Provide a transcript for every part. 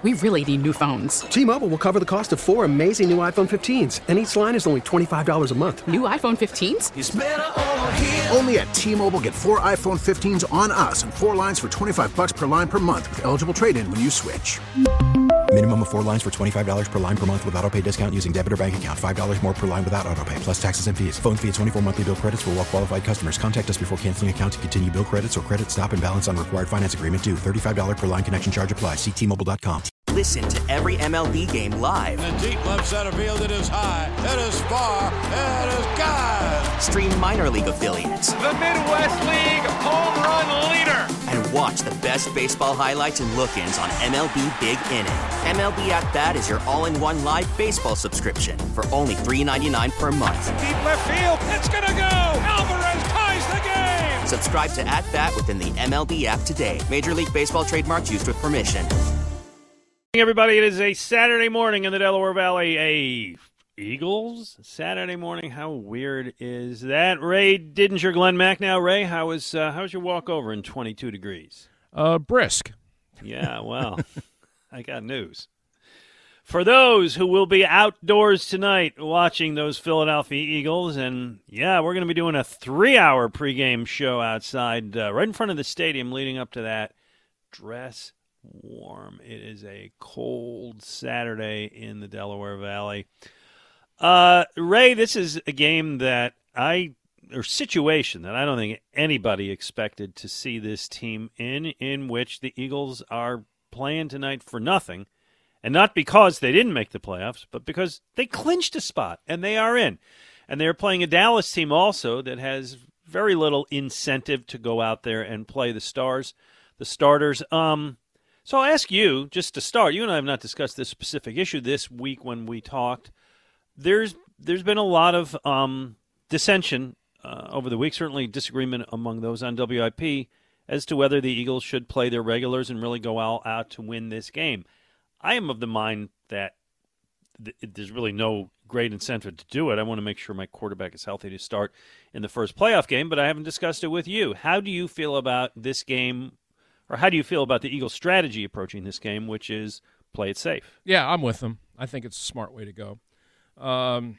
We really need new phones. T-Mobile will cover the cost of 4 amazing new iPhone 15s, and each line is only $25 a month. New iPhone 15s? It's better over here. Only at T-Mobile, get 4 iPhone 15s on us and 4 lines for $25 per line per month with eligible trade-in when you switch. Minimum of 4 lines for $25 per line per month with autopay discount using debit or bank account. $5 more per line without autopay, plus taxes and fees. Phone fee at 24 monthly bill credits for well-qualified customers. Contact us before canceling account to continue bill credits or credit stop and balance on required finance agreement due. $35 per line connection charge applies. See T-Mobile.com. Listen to every MLB game live. In the deep left center field, it is high, it is far, it is gone. Stream minor league affiliates. The Midwest League home run leader. And watch the best baseball highlights and look-ins on MLB Big Inning. MLB At Bat is your all-in-one live baseball subscription for only $3.99 per month. Deep left field, it's gonna go. Alvarez ties the game. Subscribe to At Bat within the MLB app today. Major League Baseball trademarks used with permission. Everybody, it is a Saturday morning in the Delaware Valley. Eagles Saturday morning. How weird is that? Ray Didinger, Glenn Mack. Now, Ray, how's your walk over in 22 degrees? Brisk. Yeah, well, I got news. For those who will be outdoors tonight watching those Philadelphia Eagles, and yeah, we're going to be doing a 3-hour pregame show outside right in front of the stadium leading up to that. Dress warm. It is a cold Saturday in the Delaware Valley. Ray, this is a game situation that I don't think anybody expected to see this team in which the Eagles are playing tonight for nothing, and not because they didn't make the playoffs, but because they clinched a spot, and they are in. And they're playing a Dallas team also that has very little incentive to go out there and play the starters. So I'll ask you, just to start, you and I have not discussed this specific issue this week when we talked. There's been a lot of dissension over the week, certainly disagreement among those on WIP as to whether the Eagles should play their regulars and really go all out to win this game. I am of the mind that there's really no great incentive to do it. I want to make sure my quarterback is healthy to start in the first playoff game, but I haven't discussed it with you. How do you feel about this game? Or how do you feel about the Eagles' strategy approaching this game, which is play it safe? Yeah, I'm with them. I think it's a smart way to go. The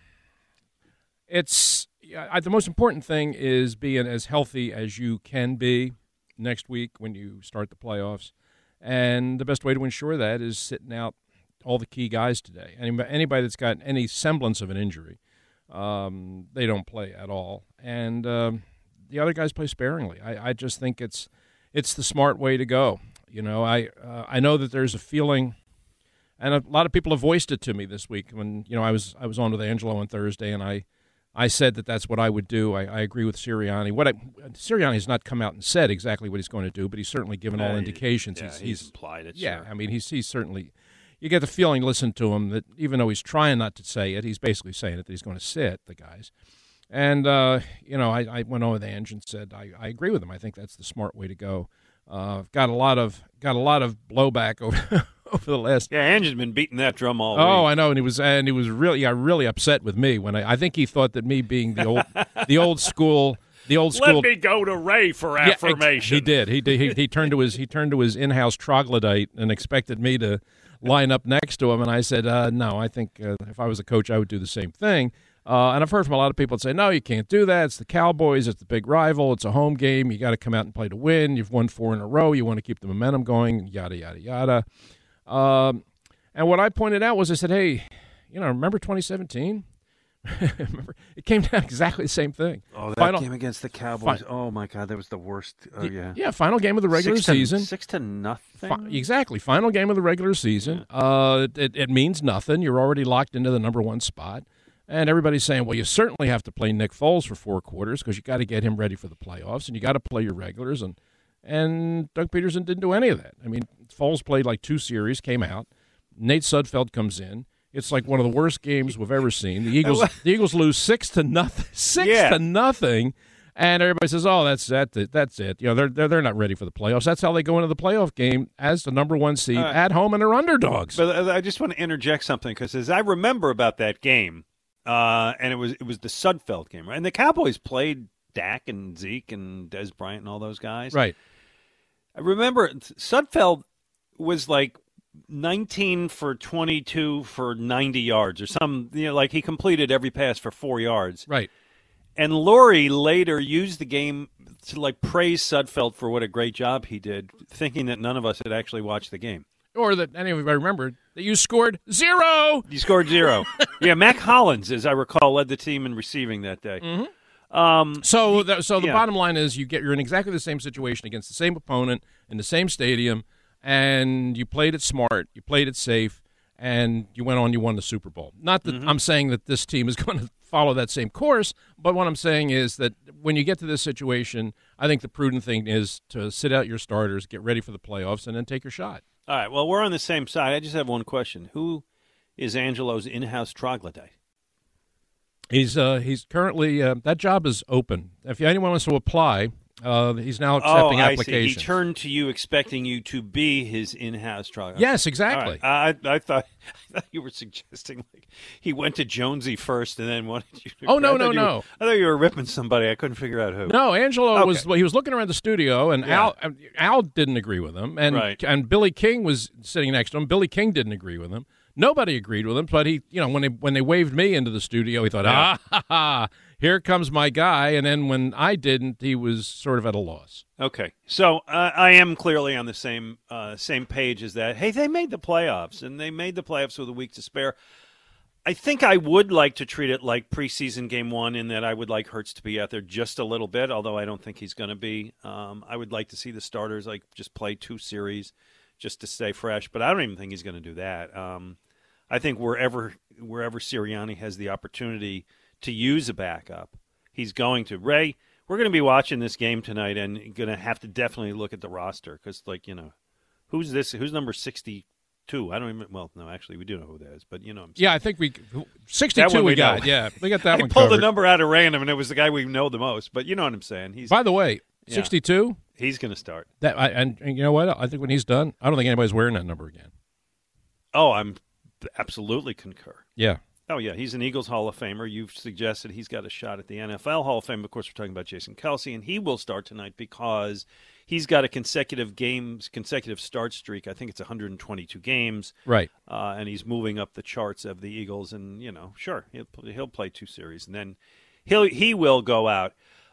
most important thing is being as healthy as you can be next week when you start the playoffs. And the best way to ensure that is sitting out all the key guys today. Anybody that's got any semblance of an injury, they don't play at all. And the other guys play sparingly. I just think it's the smart way to go. You know, I know that there's a feeling, and a lot of people have voiced it to me this week. When I was on with Angelo on Thursday, and I said that's what I would do. I agree with Sirianni. Sirianni has not come out and said exactly what he's going to do, but he's certainly given all indications. Yeah, he's implied it. Yeah, sure. I mean, he's certainly. You get the feeling, listen to him, that even though he's trying not to say it, he's basically saying it that he's going to sit the guys. And, I went on with Ange and said, I agree with him. I think that's the smart way to go. Got a lot of blowback over the last. Yeah, Ange has been beating that drum all week. Oh, I know, and he was really upset with me when I think he thought that me being the old school. Let me go to Ray for affirmation. He did. He turned to his in-house troglodyte and expected me to line up next to him, and I said, no. I think if I was a coach, I would do the same thing. And I've heard from a lot of people say, no, you can't do that. It's the Cowboys. It's the big rival. It's a home game. You got to come out and play to win. You've won 4 in a row. You want to keep the momentum going, yada, yada, yada. And what I pointed out was I said, hey, remember 2017? Remember, it came down exactly the same thing. Oh, that game against the Cowboys. Oh, my God, that was the worst. Yeah. Yeah, final game of the regular season. 6-0. Exactly, final game of the regular season. Yeah. It means nothing. You're already locked into the number 1 spot. And everybody's saying, well, you certainly have to play Nick Foles for 4 quarters because you got to get him ready for the playoffs, and you got to play your regulars. And Doug Peterson didn't do any of that. I mean, Foles played like 2 series, came out. Nate Sudfeld comes in. It's like one of the worst games we've ever seen. The Eagles lose 6-0, 6-0, and everybody says, "Oh, that's it." They're not ready for the playoffs. That's how they go into the playoff game as the number 1 seed at home, and they're underdogs. But I just want to interject something because as I remember about that game. And it was the Sudfeld game, right? And the Cowboys played Dak and Zeke and Des Bryant and all those guys. Right. I remember Sudfeld was like 19 for 22 for 90 yards or some, like he completed every pass for 4 yards. Right. And Lurie later used the game to praise Sudfeld for what a great job he did, thinking that none of us had actually watched the game. Or that anybody remembered that you scored 0. You scored 0. Yeah, Mac Hollins, as I recall, led the team in receiving that day. Mm-hmm. So the bottom line is you're in exactly the same situation against the same opponent in the same stadium, and you played it smart, you played it safe, and you went on, you won the Super Bowl. Not that I'm saying that this team is going to follow that same course, but what I'm saying is that when you get to this situation, I think the prudent thing is to sit out your starters, get ready for the playoffs, and then take your shot. All right, well, we're on the same side. I just have one question. Who is Angelo's in-house troglodyte? He's currently that job is open. If anyone wants to apply, he's now accepting applications. See. He turned to you expecting you to be his in-house troglodyte. Yes, exactly. Right. I thought you were suggesting he went to Jonesy first and then wanted you to. Oh, no. I thought you were ripping somebody. I couldn't figure out who. No, Angelo he was looking around the studio, and Al didn't agree with him, and Billy King was sitting next to him. Billy King didn't agree with him. Nobody agreed with him, but he, when they waved me into the studio, he thought, here comes my guy. And then when I didn't, he was sort of at a loss. Okay, so I am clearly on the same page as that. Hey, they made the playoffs, and they made the playoffs with a week to spare. I think I would like to treat it like preseason game 1 in that I would like Hurts to be out there just a little bit, although I don't think he's going to be. I would like to see the starters just play 2 series just to stay fresh, but I don't even think he's going to do that. I think wherever Sirianni has the opportunity to use a backup, he's going to. Ray, we're going to be watching this game tonight and going to have to definitely look at the roster because, who's this? Who's number 62? I don't even. Well, no, actually, we do know who that is, but what I'm saying. Yeah, I think 62 we got. Yeah, we got that one covered. I pulled the number out of random, and it was the guy we know the most. But you know what I'm saying. By the way, 62. He's going to start. And you know what? I think when he's done, I don't think anybody's wearing that number again. Oh, I'm absolutely concur. Yeah. Oh, yeah, he's an Eagles Hall of Famer. You've suggested he's got a shot at the NFL Hall of Fame. Of course, we're talking about Jason Kelce, and he will start tonight because he's got a consecutive start streak. I think it's 122 games. Right. And he's moving up the charts of the Eagles, and, sure, he'll play 2 series, and then he will go out.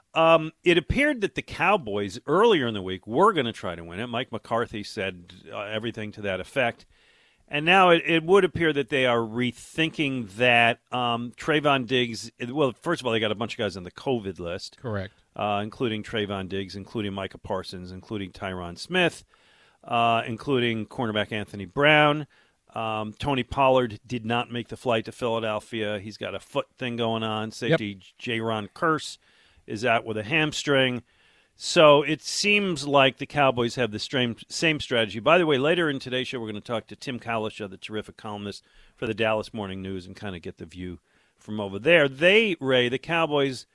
It appeared that the Cowboys earlier in the week were going to try to win it. Mike McCarthy said everything to that effect. And now it would appear that they are rethinking that Trayvon Diggs – well, first of all, they got a bunch of guys on the COVID list. Correct. Including Trayvon Diggs, including Micah Parsons, including Tyron Smith, including cornerback Anthony Brown. Tony Pollard did not make the flight to Philadelphia. He's got a foot thing going on. Safety Jaron Kearse is out with a hamstring. So it seems like the Cowboys have the same strategy. By the way, later in today's show, we're going to talk to Tim Kalisha, the terrific columnist for the Dallas Morning News, and kind of get the view from over there. The Cowboys,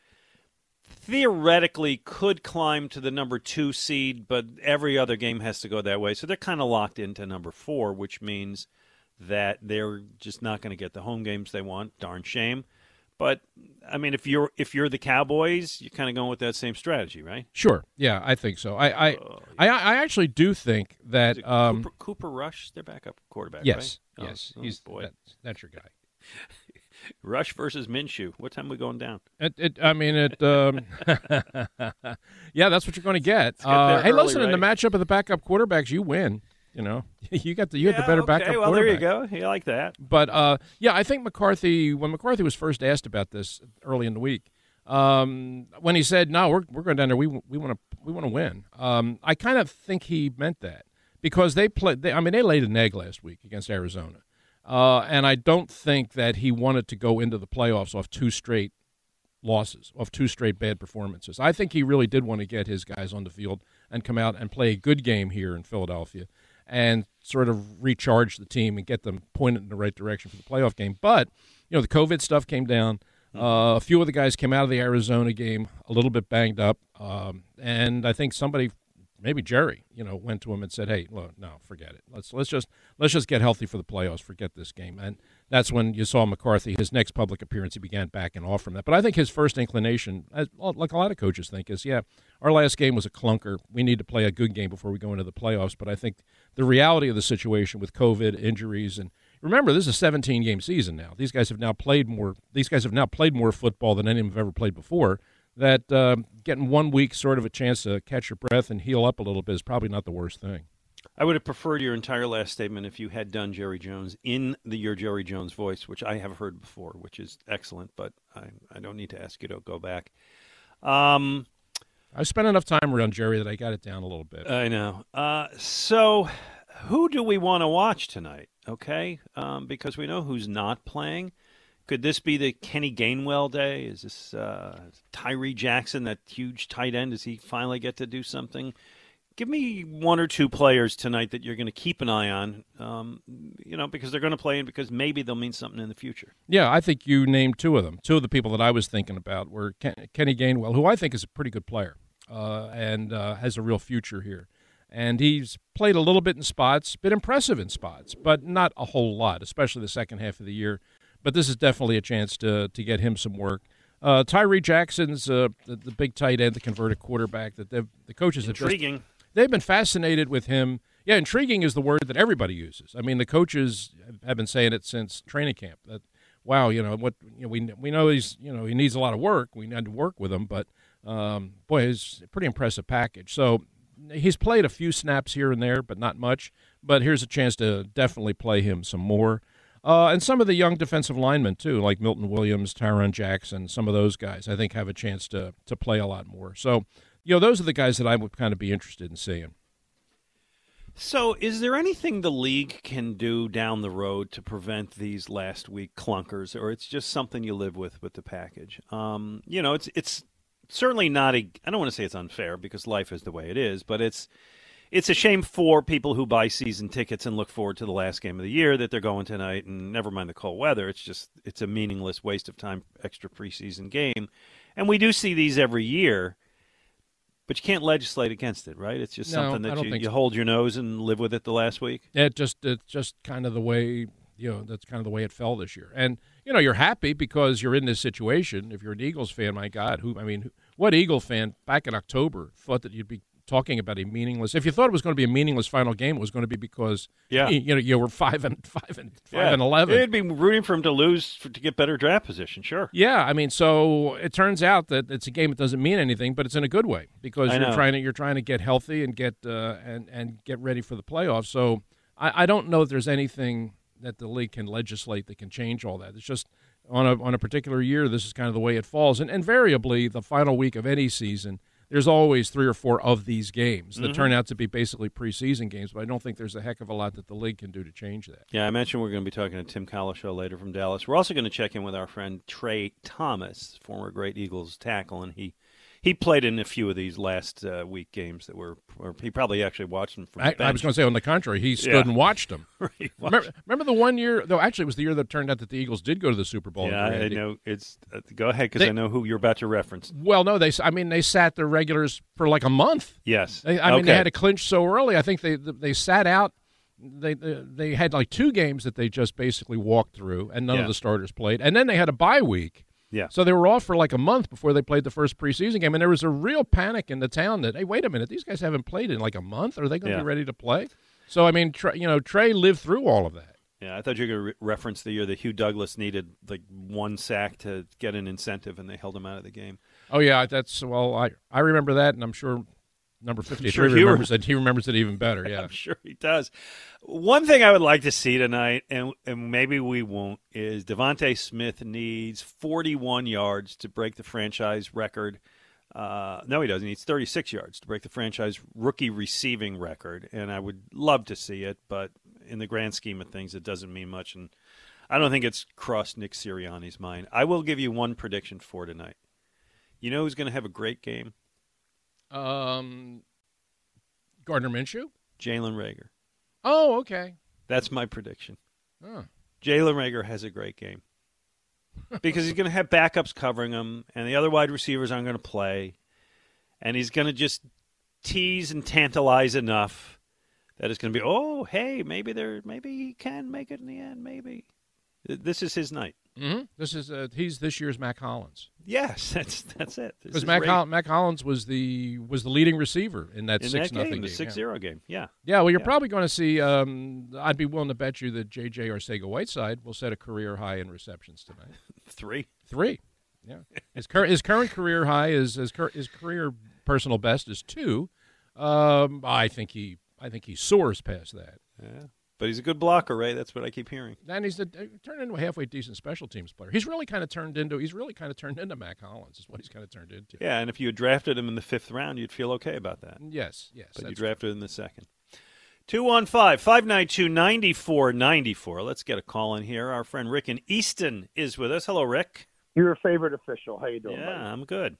theoretically could climb to the number 2 seed, but every other game has to go that way. So they're kind of locked into number 4, which means that they're just not going to get the home games they want. Darn shame. But I mean, if you're the Cowboys, you're kind of going with that same strategy, right? Sure. Yeah, I think so. I actually do think that Cooper Rush, their backup quarterback. Yes. Right? Yes. He's boy. That's your guy. Rush versus Minshew. What time are we going down? Yeah, that's what you're going to get. Hey, listen, right? in the matchup of the backup quarterbacks, you win. You had the better backup quarterback. Well, there you go. You like that. But I think McCarthy, when McCarthy was first asked about this early in the week, when he said, "No, we're going down there. We want to win." I kind of think he meant that because they laid an egg last week against Arizona, and I don't think that he wanted to go into the playoffs off 2 straight losses, off 2 straight bad performances. I think he really did want to get his guys on the field and come out and play a good game here in Philadelphia and sort of recharge the team and get them pointed in the right direction for the playoff game. But, the COVID stuff came down. A few of the guys came out of the Arizona game a little bit banged up. And I think somebody maybe Jerry, went to him and said, "Hey, look, no, forget it. Let's just get healthy for the playoffs. Forget this game." And that's when you saw McCarthy. His next public appearance, he began backing off from that. But I think his first inclination, like a lot of coaches think, is, our last game was a clunker. We need to play a good game before we go into the playoffs. But I think the reality of the situation with COVID, injuries, and remember, this is a 17-game season now. These guys have now played more. These guys have now played more football than any of them have ever played before. That getting 1 week sort of a chance to catch your breath and heal up a little bit is probably not the worst thing. I would have preferred your entire last statement if you had done Jerry Jones in your Jerry Jones voice, which I have heard before, which is excellent, but I don't need to ask you to go back. I spent enough time around Jerry that I got it down a little bit. I know. So who do we want to watch tonight, okay? Because we know who's not playing. Could this be the Kenny Gainwell day? Is this Tyree Jackson, that huge tight end? Does he finally get to do something? Give me one or two players tonight that you're going to keep an eye on, because they're going to play and because maybe they'll mean something in the future. Yeah, I think you named two of them. Two of the people that I was thinking about were Kenny Gainwell, who I think is a pretty good player and has a real future here. And he's played a little bit in spots, been impressive in spots, but not a whole lot, especially the second half of the year. But this is definitely a chance to get him some work. Tyree Jackson's the big tight end, the converted quarterback that the coaches have intriguing. They've been fascinated with him. Yeah, intriguing is the word that everybody uses. I mean, the coaches have been saying it since training camp. That we know he needs a lot of work. We need to work with him, but he's a pretty impressive package. So he's played a few snaps here and there, but not much. But here's a chance to definitely play him some more. And some of the young defensive linemen, too, like Milton Williams, Tyron Jackson, some of those guys, I think have a chance to play a lot more. So, those are the guys that I would kind of be interested in seeing. So is there anything the league can do down the road to prevent these last week clunkers, or it's just something you live with the package? It's certainly not I don't want to say it's unfair because life is the way it is, but it's a shame for people who buy season tickets and look forward to the last game of the year that they're going tonight, and never mind the cold weather. It's a meaningless waste of time, extra preseason game. And we do see these every year, but you can't legislate against it, right? It's just something that you hold your nose and live with it the last week. It's just kind of the way, that's kind of the way it fell this year. And, you're happy because you're in this situation. If you're an Eagles fan, my God, what Eagle fan back in October thought that you'd be talking about a meaningless? If you thought it was going to be a meaningless final game, it was going to be because you were 5 and 11. They'd be rooting for him to lose to get better draft position. Sure. Yeah, so it turns out that it's a game that doesn't mean anything, but it's in a good way because you're trying to get healthy and get and get ready for the playoffs. So I don't know if there's anything that the league can legislate that can change all that. It's just on a particular year, this is kind of the way it falls, and invariably the final week of any season, there's always 3 or 4 of these games that turn out to be basically preseason games, but I don't think there's a heck of a lot that the league can do to change that. Yeah, I mentioned we're going to be talking to Tim Cowlishaw later from Dallas. We're also going to check in with our friend Trey Thomas, former great Eagles tackle, and he played in a few of these last week games that were – or he probably actually watched them from the bench. I was going to say, on the contrary, he stood and watched them. Remember the one year – though actually it was the year that turned out that the Eagles did go to the Super Bowl. Yeah, I know. It's go ahead because I know who you're about to reference. Well, no, they sat their regulars for like a month. Yes. They had to clinch so early. I think they sat out. They had like 2 games that they just basically walked through, and none of the starters played. And then they had a bye week. Yeah. So they were off for like a month before they played the first preseason game, and there was a real panic in the town that, hey, wait a minute, these guys haven't played in like a month. Are they going to be ready to play? So, Trey lived through all of that. Yeah, I thought you were going to reference the year that Hugh Douglas needed like 1 sack to get an incentive, and they held him out of the game. Oh, yeah, I remember that, and I'm sure number 53 remembers it even better. Yeah, I'm sure he does. One thing I would like to see tonight, and maybe we won't, is Devontae Smith needs 41 yards to break the franchise record. No, he doesn't. He needs 36 yards to break the franchise rookie receiving record, and I would love to see it, but in the grand scheme of things, it doesn't mean much, and I don't think it's crossed Nick Sirianni's mind. I will give you one prediction for tonight. You know who's going to have a great game? Gardner Minshew? Jalen Reagor. Oh, okay. That's my prediction. Oh. Jalen Reagor has a great game because he's going to have backups covering him, and the other wide receivers aren't going to play, and he's going to just tease and tantalize enough that it's going to be, oh, hey, maybe he can make it in the end, maybe. This is his night. Mm-hmm. This is he's this year's Mac Hollins. Yes, that's it. Because Mac Hollins was the leading receiver in that 6-0 game. The 6-0 game. Yeah. Yeah. Well, you're probably going to see. I'd be willing to bet you that J.J. Arcega-Whiteside will set a career high in receptions tonight. Three. Yeah. His current career high is his career personal best is 2. I think he soars past that. Yeah. But he's a good blocker, Ray. That's what I keep hearing. And he's turned into a halfway decent special teams player. He's really kind of turned into Mac Hollins. Is what he's kind of turned into. Yeah, and if you had drafted him in the 5th round, you'd feel okay about that. Yes. But you drafted him in the 2nd. 215-592-9494. Let's get a call in here. Our friend Rick in Easton is with us. Hello, Rick. Your favorite official. How you doing? Yeah, buddy? I'm good.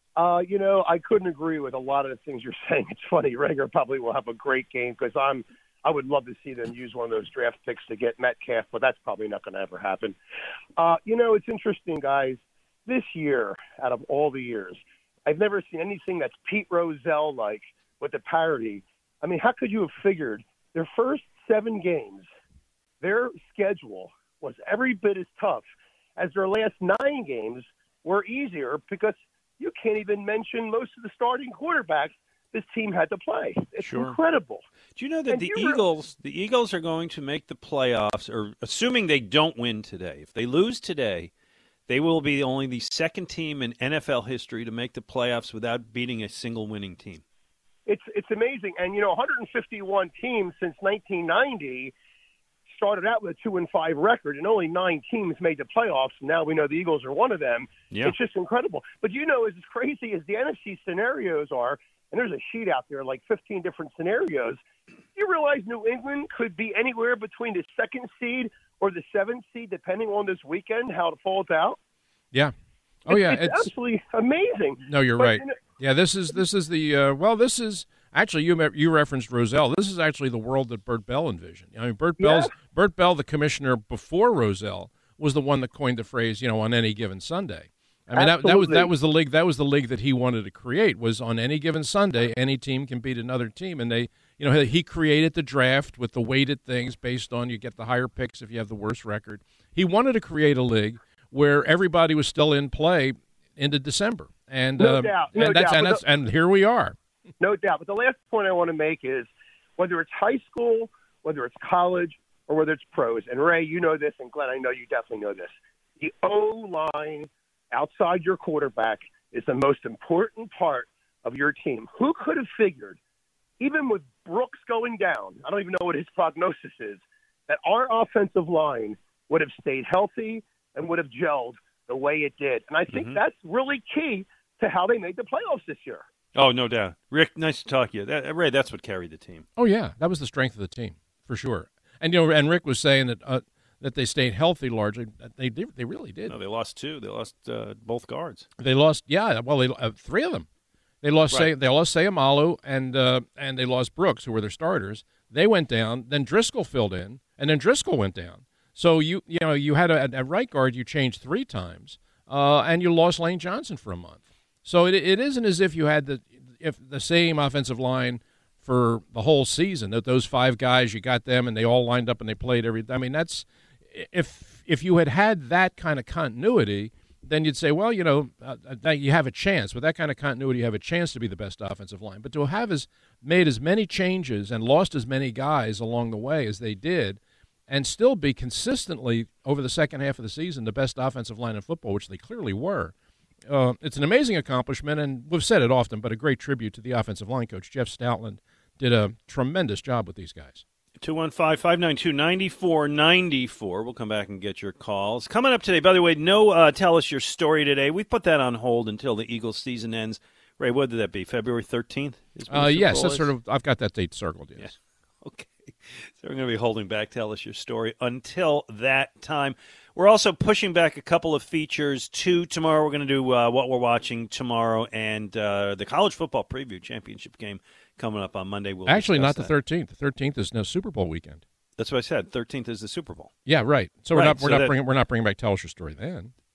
I couldn't agree with a lot of the things you're saying. It's funny. Rager probably will have a great game because I would love to see them use one of those draft picks to get Metcalf, but that's probably not going to ever happen. It's interesting, guys. This year, out of all the years, I've never seen anything that's Pete Rozelle-like with the parity. I mean, how could you have figured their first 7 games, their schedule was every bit as tough as their last 9 games were easier because you can't even mention most of the starting quarterbacks this team had to play. It's incredible. Do you know that the Eagles are going to make the playoffs, or assuming they don't win today, if they lose today, they will be only the 2nd team in NFL history to make the playoffs without beating a single winning team. It's amazing. And, 151 teams since 1990 started out with a 2-5 record, and only 9 teams made the playoffs. Now we know the Eagles are one of them. Yeah. It's just incredible. But, as crazy as the NFC scenarios are, and there's a sheet out there, like 15 different scenarios, you realize New England could be anywhere between the 2nd seed or the 7th seed, depending on this weekend, how it falls out? Yeah. Oh, it's absolutely amazing. No, you're right. Yeah, this is actually, you referenced Rozelle. This is actually the world that Bert Bell envisioned. I mean, Bert Bell, the commissioner before Rozelle, was the one that coined the phrase, on any given Sunday. I mean, that was the league. That was the league that he wanted to create. Was on any given Sunday, any team can beat another team, and he created the draft with the weighted things based on you get the higher picks if you have the worst record. He wanted to create a league where everybody was still in play into December, and no doubt. And here we are. No doubt. But the last point I want to make is whether it's high school, whether it's college, or whether it's pros. And Ray, you know this, and Glenn, I know you definitely know this. The O-line outside your quarterback is the most important part of your team. Who could have figured, even with Brooks going down, I don't even know what his prognosis is, that our offensive line would have stayed healthy and would have gelled the way it did. And I think that's really key to how they made the playoffs this year. Oh, no doubt. Rick, nice to talk to you. Ray, that's what carried the team. Oh, yeah. That was the strength of the team, for sure. And, and Rick was saying that they stayed healthy largely. They really did. No, they lost 2. They lost both guards. They lost, 3 of them. They lost Sayamalu and they lost Brooks, who were their starters. They went down. Then Driscoll filled in, and then Driscoll went down. So you had a right guard you changed 3 times, and you lost Lane Johnson for a month. So it isn't as if you had the same offensive line for the whole season. That those 5 guys, you got them and they all lined up and they played every. I mean, that's if you had that kind of continuity, then you'd say, well, you have a chance. With that kind of continuity, you have a chance to be the best offensive line. But to have made as many changes and lost as many guys along the way as they did, and still be consistently over the second half of the season the best offensive line in football, which they clearly were. It's an amazing accomplishment, and we've said it often, but a great tribute to the offensive line coach. Jeff Stoutland did a tremendous job with these guys. 215-592-9494. We'll come back and get your calls. Coming up today, by the way, no tell us your story today. We put that on hold until the Eagles season ends. Ray, what did that be, February 13th? Yes, that's I've got that date circled, yes. Yeah. Okay. So we're going to be holding back Tell Us Your Story until that time. We're also pushing back a couple of features to tomorrow. We're going to do what we're watching tomorrow and the college football preview championship game coming up on Monday. We'll actually not the 13th. The 13th is no Super Bowl weekend. That's what I said. 13th is the Super Bowl. Yeah, right. So we're not bringing back Tell Us Your Story then.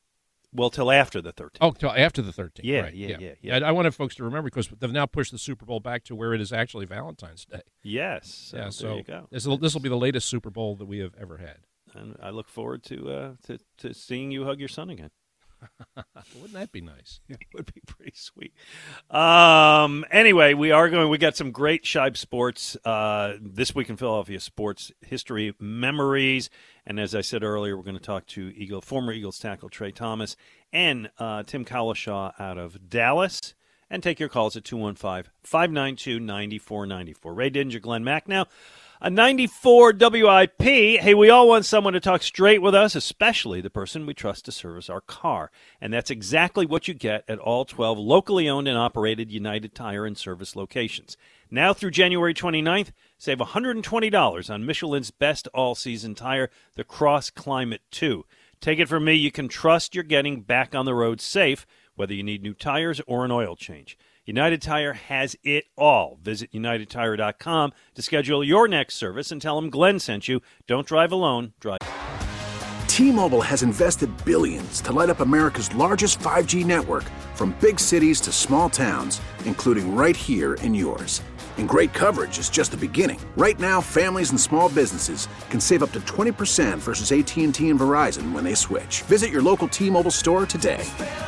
Well, till after the 13th. Oh, till after the 13th. Yeah, right. yeah. I wanted folks to remember because they've now pushed the Super Bowl back to where it is actually Valentine's Day. Yes. So there you go. This will be the latest Super Bowl that we have ever had. And I look forward to seeing you hug your son again. Wouldn't that be nice? It would be pretty sweet. Anyway, we got some great Shibe Sports this week in Philadelphia sports history memories. And as I said earlier, we're going to talk to former Eagles tackle Trey Thomas and Tim Collishaw out of Dallas. And take your calls at 215-592-9494. Ray Didinger, Glenn Mack now. A 94 WIP. Hey, we all want someone to talk straight with us, especially the person we trust to service our car. And that's exactly what you get at all 12 locally owned and operated United Tire and Service locations. Now through January 29th, save $120 on Michelin's best all-season tire, the Cross Climate 2. Take it from me, you can trust you're getting back on the road safe, whether you need new tires or an oil change. United Tire has it all. Visit UnitedTire.com to schedule your next service and tell them Glenn sent you. Don't drive alone. Drive. T-Mobile has invested billions to light up America's largest 5G network, from big cities to small towns, including right here in yours. And great coverage is just the beginning. Right now, families and small businesses can save up to 20% versus AT&T and Verizon when they switch. Visit your local T-Mobile store today.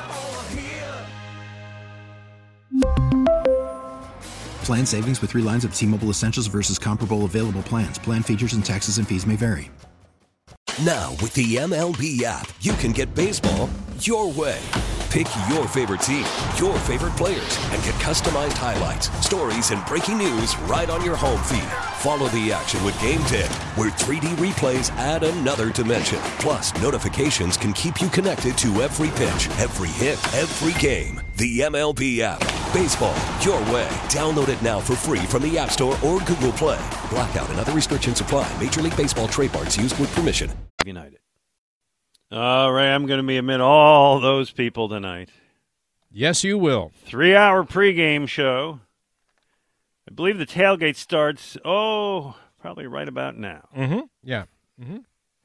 Plan savings with 3 lines of T-Mobile Essentials versus comparable available plans. Plan features and taxes and fees may vary. Now, with the MLB app, you can get baseball your way. Pick your favorite team, your favorite players, and get customized highlights, stories, and breaking news right on your home feed. Follow the action with Game Day, where 3D replays add another dimension. Plus, notifications can keep you connected to every pitch, every hit, every game. The MLB app. Baseball your way. Download it now for free from the App Store or Google Play. Blackout and other restrictions apply. Major League Baseball trademarks used with permission. United. All right, I'm going to be amid all those people tonight. Yes, you will. 3-hour pregame show. I believe the tailgate starts, probably right about now. Mm-hmm. Yeah. Mm-hmm.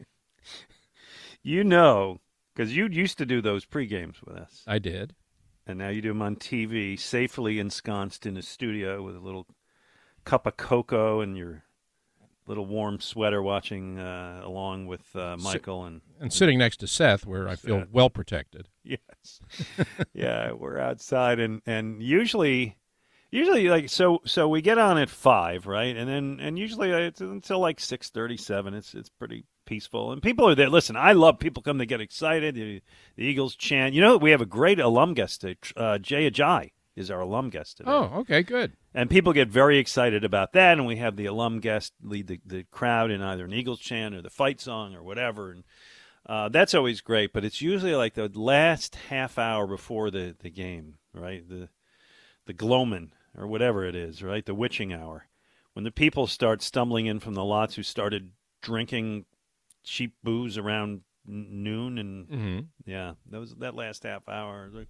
You know, because you used to do those pregames with us. I did. And now you do them on TV, safely ensconced in a studio with a little cup of cocoa and your little warm sweater, watching along with Michael and sitting next to Seth, where I feel well protected. Yes, yeah, we're outside, and usually like so we get on at 5, right, and usually it's until like 6:37. It's pretty peaceful, and people are there. Listen, I love people come to get excited. The Eagles chant. You know, we have a great alum guest today. Jay Ajayi is our alum guest today. Oh, okay, good. And people get very excited about that, and we have the alum guest lead the crowd in either an Eagles chant or the fight song or whatever, and that's always great. But it's usually like the last half hour before the game, right? The gloamin' or whatever it is, right? The witching hour, when the people start stumbling in from the lots who started drinking cheap booze around noon, and yeah, that last half hour, like,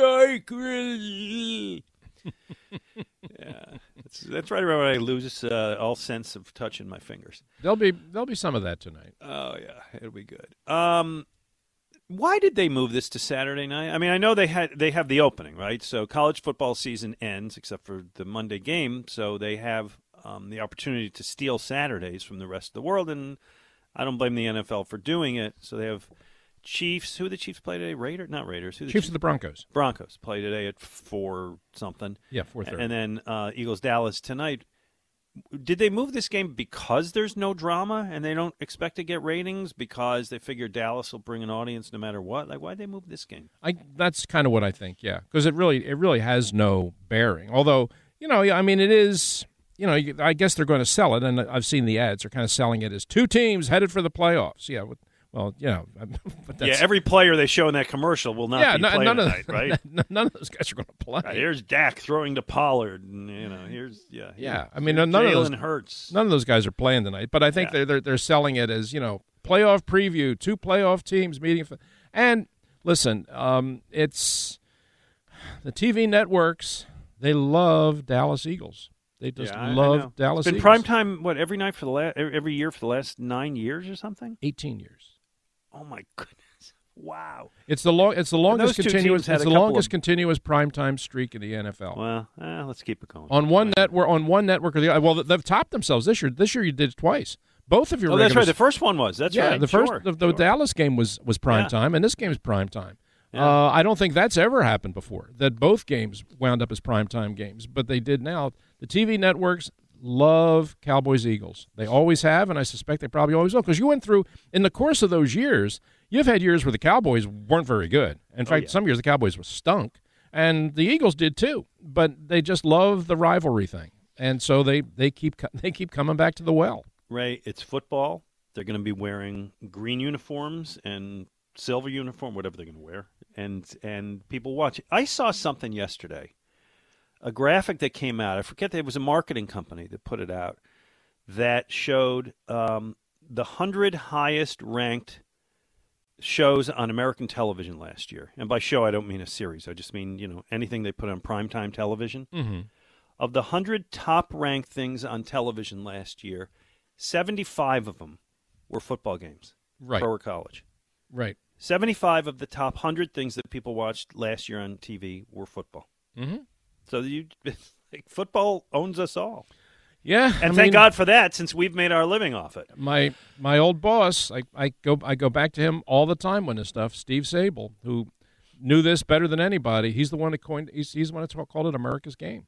yeah, that's right around when I lose all sense of touch in my fingers. There'll be some of that tonight. Oh yeah, it'll be good. Why did they move this to Saturday night? I mean, I know they have the opening, right? So college football season ends, except for the Monday game, so they have the opportunity to steal Saturdays from the rest of the world, and I don't blame the NFL for doing it. So they have Chiefs. Who the Chiefs play today? Not Raiders. Who the Chiefs of the Broncos. Broncos play today at 4 something. Yeah, 4:30. And then Eagles Dallas tonight. Did they move this game because there's no drama and they don't expect to get ratings, because they figure Dallas will bring an audience no matter what? Like, why'd they move this game? That's kind of what I think. Yeah, because it really has no bearing. Although, I mean, it is. I guess they're going to sell it, and I've seen the ads. They're kind of selling it as 2 teams headed for the playoffs. Yeah, well, but that's, every player they show in that commercial will not be playing tonight, right? None of those guys are going to play. Right, here's Dak throwing to Pollard, and here's I mean, none of those Hurts. None of those guys are playing tonight. But I think they're selling it as playoff preview, 2 playoff teams meeting. And listen, it's the TV networks. They love Dallas Eagles. They just love Dallas Eagles. It's been primetime, every night for every year for the last 9 years or something? 18 years. Oh, my goodness. Wow. It's the longest continuous continuous primetime streak in the NFL. Well, let's keep it going. On one network or the other. Well, they've topped themselves this year. This year you did it twice. Both of your that's right. The first one was. That's right. The Dallas game was prime time, and this game is prime time. Yeah. I don't think that's ever happened before, that both games wound up as primetime games, but they did now. The TV networks love Cowboys-Eagles. They always have, and I suspect they probably always will, because you went through, in the course of those years, you've had years where the Cowboys weren't very good. In fact, some years the Cowboys were stunk, and the Eagles did too, but they just love the rivalry thing, and so they keep coming back to the well. Ray, it's football. They're going to be wearing green uniforms and silver uniform, whatever they're going to wear, and people watch. I saw something yesterday, a graphic that came out. I forget, it was a marketing company that put it out, that showed the 100 highest ranked shows on American television last year. And by show, I don't mean a series. I just mean, anything they put on primetime television. Mm-hmm. Of the 100 top ranked things on television last year, 75 of them were football games, right, pro or college. Right. 75 of the top 100 things that people watched last year on TV were football. Mm-hmm. So football owns us all. Yeah, and thank God for that, since we've made our living off it. My old boss, I go back to him all the time on this stuff. Steve Sable, who knew this better than anybody. He's the one that coined. He's the one that called it America's game.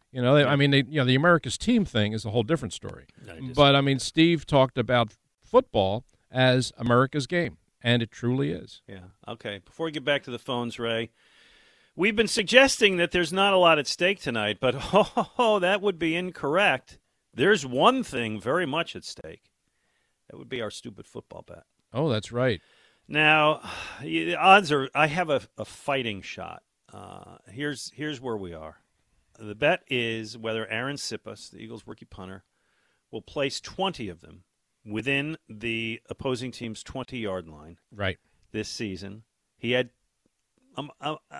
The America's team thing is a whole different story. But Steve talked about football as America's game, and it truly is. Yeah. Okay. Before we get back to the phones, Ray, we've been suggesting that there's not a lot at stake tonight, but that would be incorrect. There's one thing very much at stake. That would be our stupid football bet. Oh, that's right. Now, the odds are I have a fighting shot. Here's where we are. The bet is whether Aaron Sipas, the Eagles' rookie punter, will place 20 of them within the opposing team's 20-yard line. Right. This season. He had I'm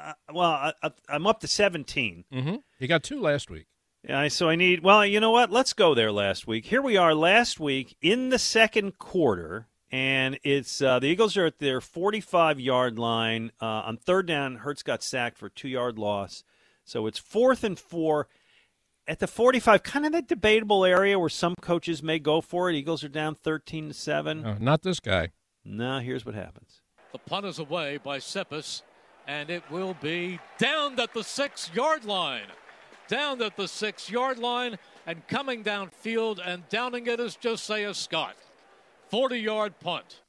up to 17. Mm-hmm. He got 2 last week. Yeah, so I need – well, you know what? Let's go there last week. Here we are last week in the second quarter, and it's the Eagles are at their 45-yard line. On third down, Hurts got sacked for a 2-yard loss. So it's 4th and 4 at the 45, kind of that debatable area where some coaches may go for it. Eagles are down 13-7. Oh, not this guy. No, here's what happens. The punt is away by Sipas, and it will be down at the 6-yard line. Down at the 6-yard line, and coming downfield and downing it is Josiah Scott. 40-yard punt.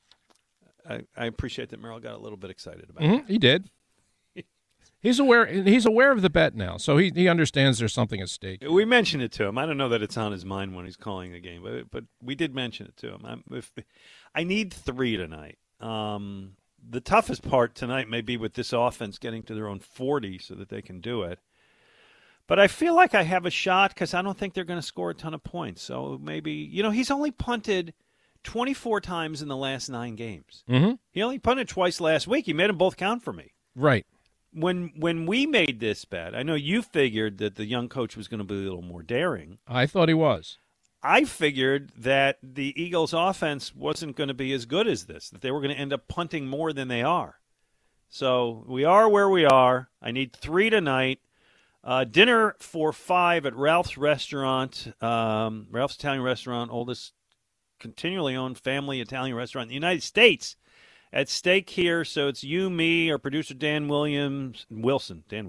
I appreciate that Merrill got a little bit excited about it. He did. He's aware of the bet now, so he understands there's something at stake. We mentioned it to him. I don't know that it's on his mind when he's calling the game, but we did mention it to him. I need 3 tonight. The toughest part tonight may be with this offense getting to their own 40 so that they can do it. But I feel like I have a shot because I don't think they're going to score a ton of points. So maybe, he's only punted 24 times in the last 9 games. Mm-hmm. He only punted twice last week. He made them both count for me. Right. When we made this bet, I know you figured that the young coach was going to be a little more daring. I thought he was. I figured that the Eagles' offense wasn't going to be as good as this, that they were going to end up punting more than they are. So we are where we are. I need 3 tonight. Dinner for 5 at Ralph's Restaurant, Ralph's Italian Restaurant, oldest continually owned family Italian restaurant in the United States. At stake here, so it's you, me, our producer Dan Wilson, Motion, Dave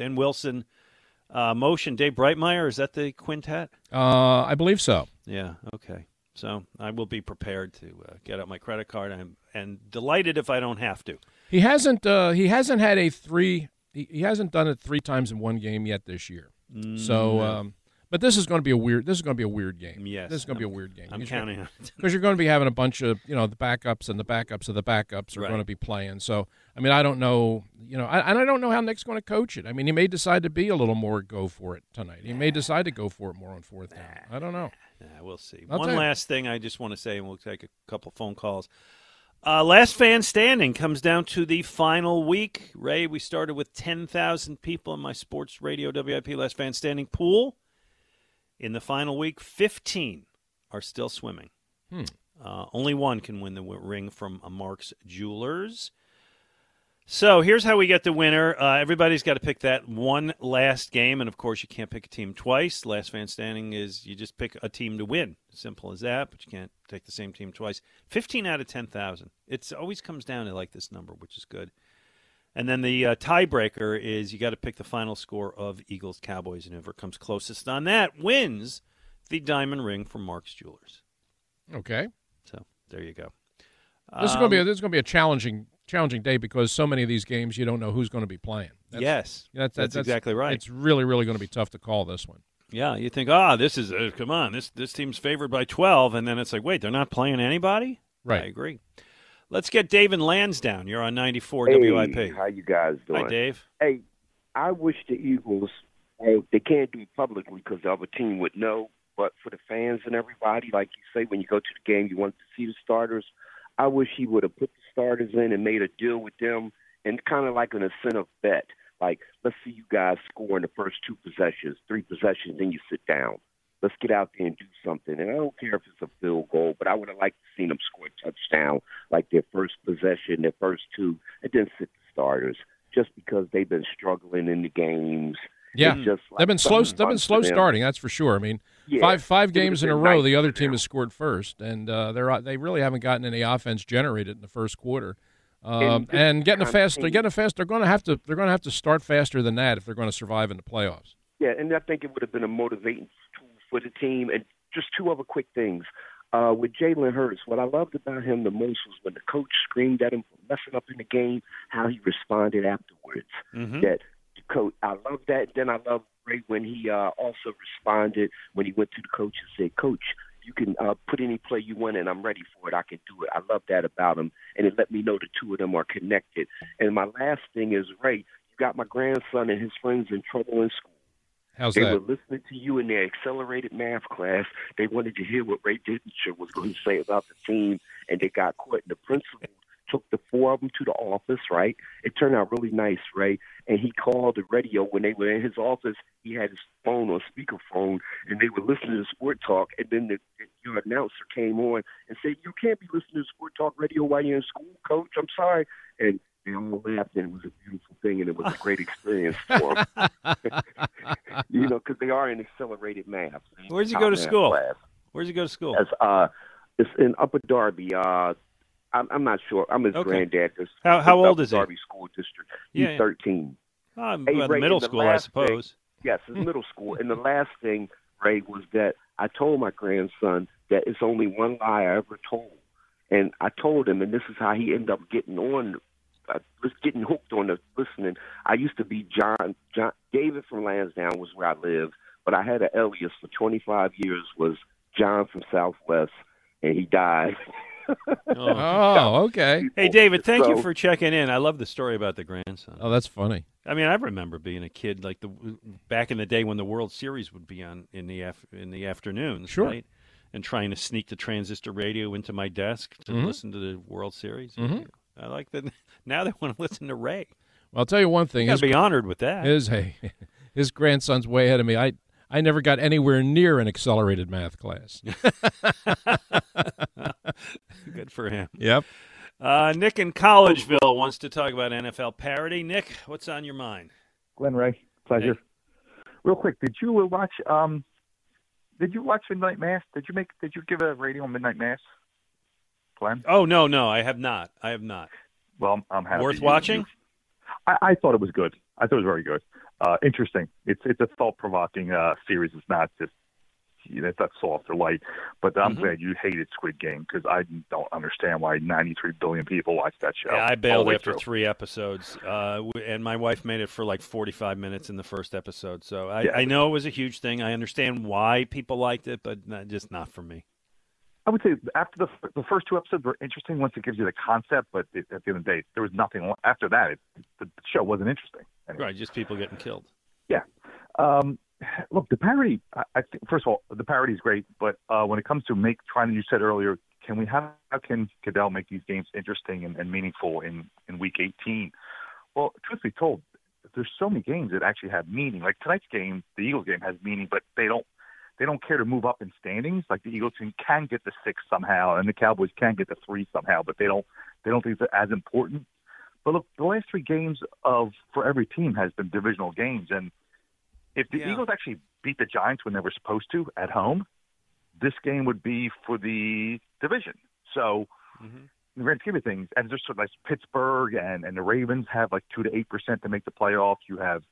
Breitmeyer. Is that the quintet? I believe so. Yeah, okay. So I will be prepared to get out my credit card and delighted if I don't have to. He hasn't had a 3. He hasn't done it 3 times in one game yet this year. So, but this is going to be a weird. This is going to be a weird game. Yes, this is going to be a weird game. I'm counting on it because you're going to be having a bunch of the backups and the backups of the backups are going to be playing. So, I don't know. I don't know how Nick's going to coach it. He may decide to be a little more go for it tonight. He may decide to go for it more on 4th down. I don't know. We'll see. One last thing I just want to say, and we'll take a couple phone calls. Last fan standing comes down to the final week. Ray, we started with 10,000 people in my sports radio WIP last fan standing pool. In the final week, 15 are still swimming. Only one can win the ring from Mark's Jewelers. So here's how we get the winner. Everybody's got to pick that one last game, and of course you can't pick a team twice. Last man standing is you just pick a team to win. Simple as that, but you can't take the same team twice. 15 out of 10,000. It always comes down to like this number, which is good. And then the tiebreaker is you got to pick the final score of Eagles-Cowboys, and whoever comes closest on that wins the diamond ring from Mark's Jewelers. Okay. So there you go. This is going to be a challenging day because so many of these games you don't know who's going to be playing. That's exactly right. It's really, really going to be tough to call this one. Yeah, you think, this is come on, this team's favored by 12, and then it's like, wait, they're not playing anybody? Right. I agree. Let's get Dave in Lansdowne. You're on 94 Hey, WIP. How you guys doing? Hi, Dave. Hey, I wish the Eagles, well, they can't do it publicly because the other team would know, but for the fans and everybody, like you say, when you go to the game, you want to see the starters. I wish he would have put the starters in and made a deal with them and kind of like an incentive bet. Like, let's see you guys score in the first 2 possessions, 3 possessions, then you sit down. Let's get out there and do something. And I don't care if it's a field goal, but I would have liked to see them score a touchdown, like their first possession, their first 2, and then sit the starters just because they've been struggling in the games. Yeah, just like they've been slow starting. That's for sure. I mean, five games in a row, the other team has scored first, and they really haven't gotten any offense generated in the first quarter. And getting a fast, they're going to have to start faster than that if they're going to survive in the playoffs. Yeah, and I think it would have been a motivating tool for the team. And just 2 other quick things. With Jalen Hurts, what I loved about him the most was when the coach screamed at him for messing up in the game, how he responded afterwards. Mm-hmm. That coach, I love that. Then I love Ray when he also responded when he went to the coach and said, "Coach, you can put any play you want, and I'm ready for it. I can do it." I love that about him, and it let me know the 2 of them are connected. And my last thing is, Ray, you got my grandson and his friends in trouble in school. How's they that? were listening to you in their accelerated math class. They wanted to hear what Ray Didinger was going to say about the team, and they got caught. And the principal took the 4 of them to the office, right? It turned out really nice, Ray. And he called the radio when they were in his office. He had his phone on speakerphone, and they were listening to Sport Talk. And then your announcer came on and said, "You can't be listening to Sport Talk radio while you're in school, Coach. I'm sorry." And they all laughed, and it was a beautiful thing, and it was a great experience for them. Because they are in accelerated math. Where'd you go to school? Where'd you go to school? It's in Upper Darby. I'm not sure. I'm his granddad. How old is he? Darby School District. He's 13. Well, middle school, I suppose. Yes, it's middle school. And the last thing, Ray, was that I told my grandson that it's only one lie I ever told. And I told him, and this is how he ended up getting hooked on the listening. I used to be John. David from Lansdowne was where I lived, but I had an alias for 25 years, was John from Southwest, and he died. Oh, okay. Hey, David, thank you for checking in. I love the story about the grandson. Oh, that's funny. I mean, I remember being a kid, like back in the day when the World Series would be on in the afternoons, sure, right? And trying to sneak the transistor radio into my desk to listen to the World Series. Mm-hmm. I like that. Now they want to listen to Ray. Well, I'll tell you one thing. I'd be honored with that. His grandson's way ahead of me. I never got anywhere near an accelerated math class. Good for him. Yep. Nick in Collegeville wants to talk about NFL parody. Nick, what's on your mind? Glenn Ray, pleasure. Hey. Real quick, did you watch Midnight Mass? Did you give a radio on Midnight Mass, Glenn? Oh no, I have not. Well, I'm happy. Worth watching? I thought it was good. I thought it was very good. Interesting. It's a thought-provoking series. It's not just it's not soft or light. But I'm glad you hated Squid Game because I don't understand why 93 billion people watch that show. Yeah, I bailed after 3 episodes, and my wife made it for like 45 minutes in the first episode. So I know it was a huge thing. I understand why people liked it, but just not for me. I would say after the first 2 episodes were interesting once it gives you the concept, but at the end of the day, there was nothing after that. The show wasn't interesting. Anyway. Right, just people getting killed. Yeah. Look, the parody, I think, first of all, the parody is great, but when it comes to you said earlier, how can Goodell make these games interesting and meaningful in Week 18? Well, truth be told, there's so many games that actually have meaning. Like tonight's game, the Eagles game has meaning, but they don't they don't care to move up in standings. Like the Eagles can get the 6 somehow, and the Cowboys can get the 3 somehow, but they don't think it's as important. But look, the last 3 games for every team has been divisional games, and if the Eagles actually beat the Giants when they were supposed to at home, this game would be for the division. So, in the grand scheme of things, and just sort of like Pittsburgh and the Ravens have like 2 to 8% to make the playoffs. You have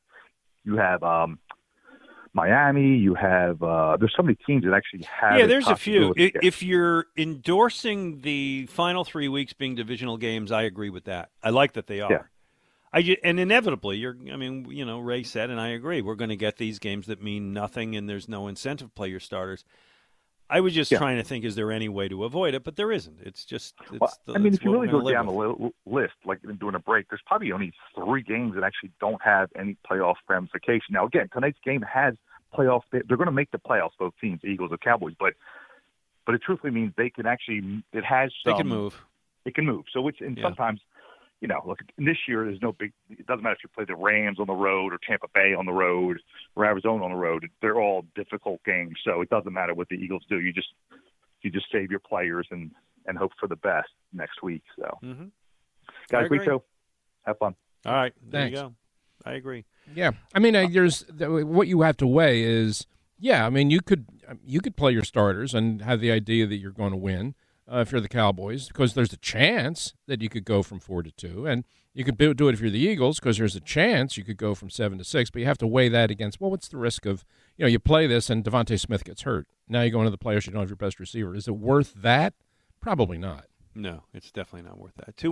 Miami. You have there's so many teams that actually have. Yeah, there's a few. If you're endorsing the final 3 weeks being divisional games, I agree with that. I like that they are. Yeah. And inevitably, Ray said, and I agree, we're going to get these games that mean nothing and there's no incentive to play your starters. I was just trying to think, is there any way to avoid it? But there isn't. It's just – if you really go down the list, like during a break, there's probably only 3 games that actually don't have any playoff ramification. Now, again, tonight's game has playoff – they're going to make the playoffs, both teams, the Eagles and Cowboys. But it truthfully means they can actually – it has some – They can move. It can move. So sometimes – look, this year there's no big – it doesn't matter if you play the Rams on the road or Tampa Bay on the road or Arizona on the road. They're all difficult games, so it doesn't matter what the Eagles do. You just save your players and hope for the best next week. So, guys, great show. Have fun. All right. There Thanks. you go. I agree. Yeah. I mean, what you have to weigh is, you could play your starters and have the idea that you're going to win. If you're the Cowboys, because there's a chance that you could go from 4 to 2, and you could do it if you're the Eagles, because there's a chance you could go from 7 to 6. But you have to weigh that against, what's the risk of, you play this and Devontae Smith gets hurt. Now you go into the playoffs, you don't have your best receiver. Is it worth that? Probably not. No, it's definitely not worth that.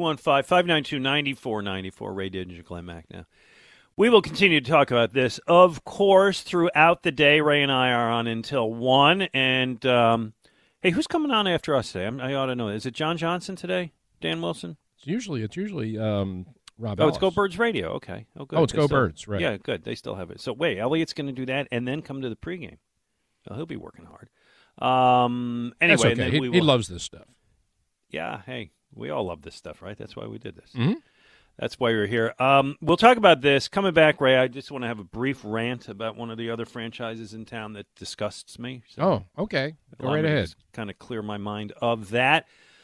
215-592-9494. Ray Didinger, Glenn Mack now. We will continue to talk about this, of course, throughout the day. Ray and I are on until 1, and hey, who's coming on after us today? I ought to know. Is it John Johnson today? Dan Wilson? It's usually Rob Ellis. Ellis. It's Go Birds Radio. Okay. Oh, good. Oh, it's Go Birds, right. Yeah, good. They still have it. So, wait, Elliot's going to do that and then come to the pregame. Well, he'll be working hard. Anyway. That's okay. And then He loves this stuff. Yeah, hey, we all love this stuff, right? That's why we did this. Mm-hmm. That's why we're here. We'll talk about this. Coming back, Ray, I just want to have a brief rant about one of the other franchises in town that disgusts me. So okay. Go right ahead. Kind of clear my mind of that.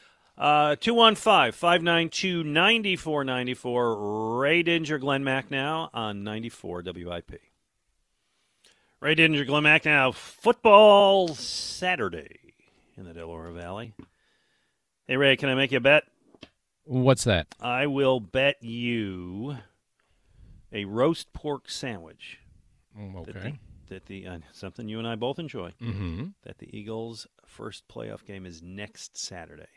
215-592-9494. Ray Didinger, Glenn Mack now on 94 WIP. Ray Didinger, Glenn Mack now. Football Saturday in the Delaware Valley. Hey, Ray, can I make you a bet? What's that? I will bet you a roast pork sandwich. Okay. That the something you and I both enjoy. Mm-hmm. That the Eagles' first playoff game is next Saturday.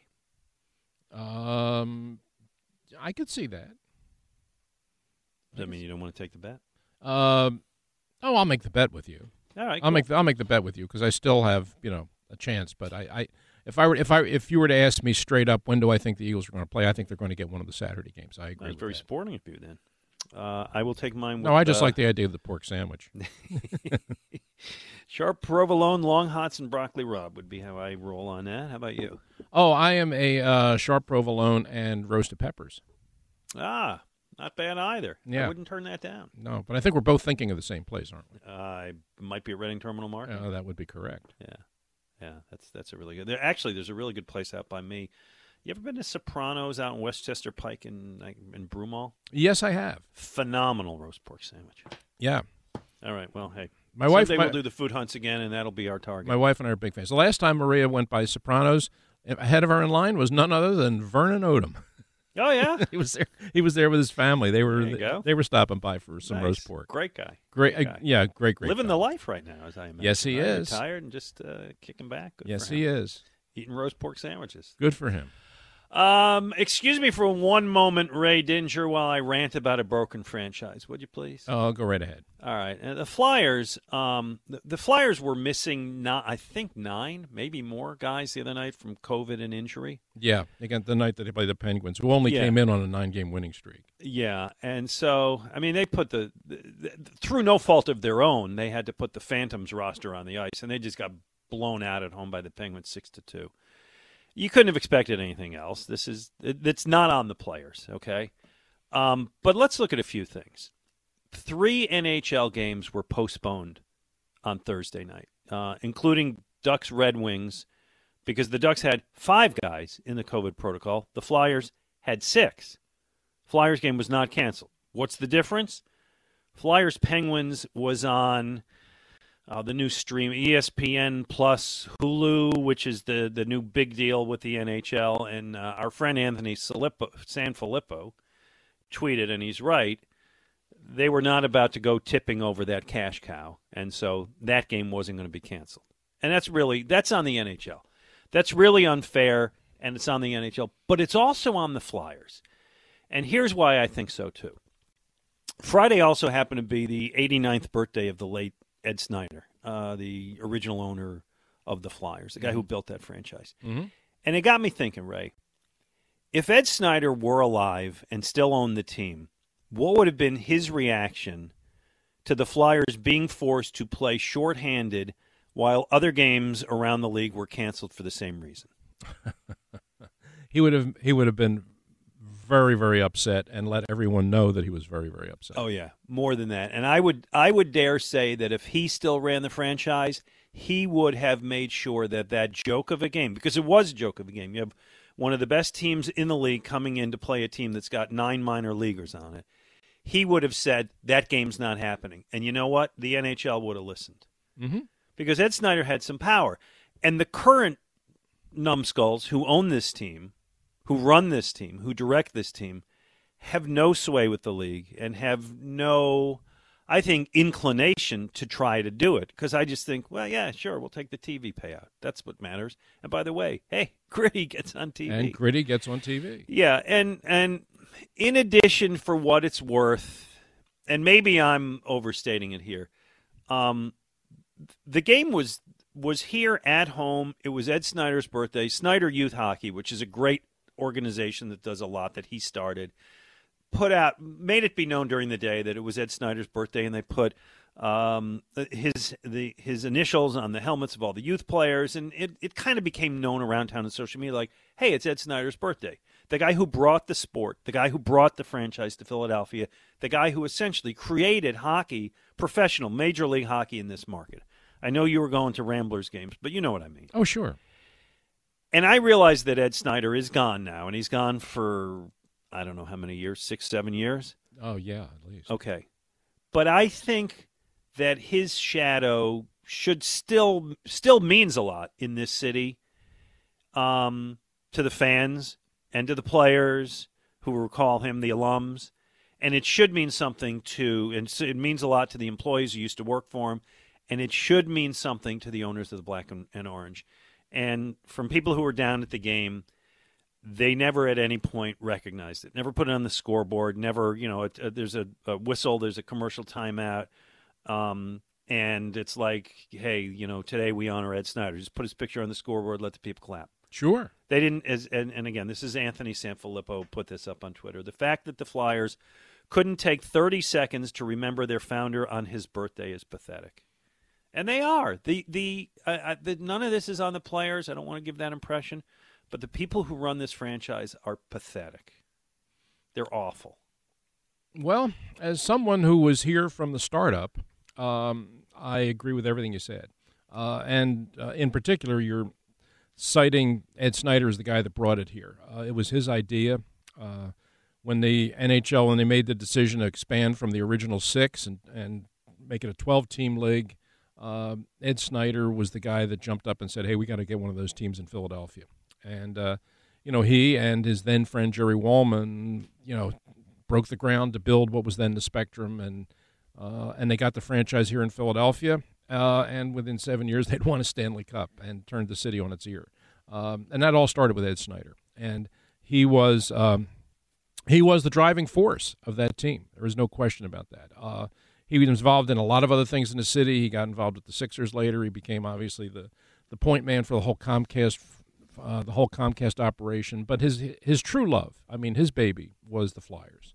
I could see that. Does that mean you don't want to take the bet? I'll make the bet with you. All right, I'll make the bet with you because I still have a chance. But if you were to ask me straight up, when do I think the Eagles are going to play? I think they're going to get one of the Saturday games. I agree. That's very sporting of you, then. I will take mine. No, I just like the idea of the pork sandwich. Sharp provolone, long hots, and broccoli rub would be how I roll on that. How about you? Oh, I am a sharp provolone and roasted peppers. Ah, not bad either. Yeah. I wouldn't turn that down. No, but I think we're both thinking of the same place, aren't we? I might be at Reading Terminal Market. That would be correct. Yeah, that's a really good. There's a really good place out by me. You ever been to Sopranos out in Westchester Pike in Broomall? Yes, I have. Phenomenal roast pork sandwich. Yeah. All right. Well, hey, my wife. We'll do the food hunts again, and that'll be our target. My wife and I are big fans. The last time Maria went by Sopranos, ahead of her in line was none other than Vernon Odom. Oh yeah, he was there. He was there with his family. They were stopping by for some roast pork. Great guy. Great Living guy. the life right now, as I imagine. Yes, he is. Retired and just kicking back. Yes, he is. Eating roast pork sandwiches. Good for him. Excuse me for one moment, Ray Didinger, while I rant about a broken franchise. Would you please? Oh, I'll go right ahead. All right. The Flyers, the Flyers were missing, I think 9, maybe more guys the other night from COVID and injury. Yeah, again, the night that they played the Penguins, who only came in on a 9-game winning streak. Yeah, and so, I mean, they put through no fault of their own, they had to put the Phantoms roster on the ice, and they just got blown out at home by the Penguins 6-2. You couldn't have expected anything else. It's not on the players, okay? But let's look at a few things. 3 NHL games were postponed on Thursday night. including Ducks Red Wings, because the Ducks had 5 guys in the COVID protocol. The Flyers had 6. Flyers game was not canceled. What's the difference? Flyers Penguins was on the new stream, ESPN plus Hulu, which is the new big deal with the NHL. And our friend Anthony Sanfilippo tweeted, and he's right, they were not about to go tipping over that cash cow. And so that game wasn't going to be canceled. And that's on the NHL. That's really unfair, and it's on the NHL. But it's also on the Flyers. And here's why I think so, too. Friday also happened to be the 89th birthday of the late Ed Snyder, the original owner of the Flyers, the guy who built that franchise. Mm-hmm. And it got me thinking, Ray, if Ed Snyder were alive and still owned the team, what would have been his reaction to the Flyers being forced to play shorthanded while other games around the league were canceled for the same reason? He would have been very, very upset and let everyone know that he was very, very upset. Oh yeah, more than that. And I would dare say that if he still ran the franchise, he would have made sure that joke of a game, because it was a joke of a game. You have one of the best teams in the league coming in to play a team that's got 9 minor leaguers on it. He would have said that game's not happening. And you know what? The NHL would have listened. Mm-hmm. Because Ed Snyder had some power. And the current numbskulls who own this team, who run this team, who direct this team, have no sway with the league and have no, I think, inclination to try to do it. Because I just think, well, yeah, sure, we'll take the TV payout. That's what matters. And by the way, hey, Gritty gets on TV. And Gritty gets on TV. Yeah, and in addition, for what it's worth, and maybe I'm overstating it here, the game was here at home. It was Ed Snyder's birthday. Snyder Youth Hockey, which is a great organization that does a lot that he started, made it be known during the day that it was Ed Snyder's birthday, and they put his initials on the helmets of all the youth players, and it kind of became known around town on social media like, hey, it's Ed Snyder's birthday. The guy who brought the sport, the guy who brought the franchise to Philadelphia, the guy who essentially created hockey, professional, major league hockey in this market. I know you were going to Ramblers games, but you know what I mean. Oh, sure. And I realize that Ed Snyder is gone now, and he's gone for, I don't know how many years, 6, 7 years? Oh, yeah, at least. Okay. But I think that his shadow should still means a lot in this city, to the fans and to the players who recall him, the alums. And it should mean something and it means a lot to the employees who used to work for him, and it should mean something to the owners of the Black and Orange. And from people who were down at the game, they never at any point recognized it, never put it on the scoreboard, never, there's a whistle, there's a commercial timeout, and it's like, hey, today we honor Ed Snyder. Just put his picture on the scoreboard, let the people clap. Sure. They didn't, and again, this is Anthony Sanfilippo put this up on Twitter. The fact that the Flyers couldn't take 30 seconds to remember their founder on his birthday is pathetic. And they are. None of this is on the players. I don't want to give that impression. But the people who run this franchise are pathetic. They're awful. Well, as someone who was here from the startup, I agree with everything you said. And in particular, you're citing Ed Snyder as the guy that brought it here. It was his idea. When the NHL, when they made the decision to expand from the original 6 and make it a 12-team league, Ed Snyder was the guy that jumped up and said, hey, we got to get one of those teams in Philadelphia. And, he and his then friend Jerry Wallman, broke the ground to build what was then the Spectrum, and they got the franchise here in Philadelphia. And within 7 years, they'd won a Stanley Cup and turned the city on its ear. And that all started with Ed Snyder. And he was the driving force of that team. There is no question about that. He was involved in a lot of other things in the city. He got involved with the Sixers later. He became obviously the point man for the whole Comcast operation. But his true love, his baby, was the Flyers,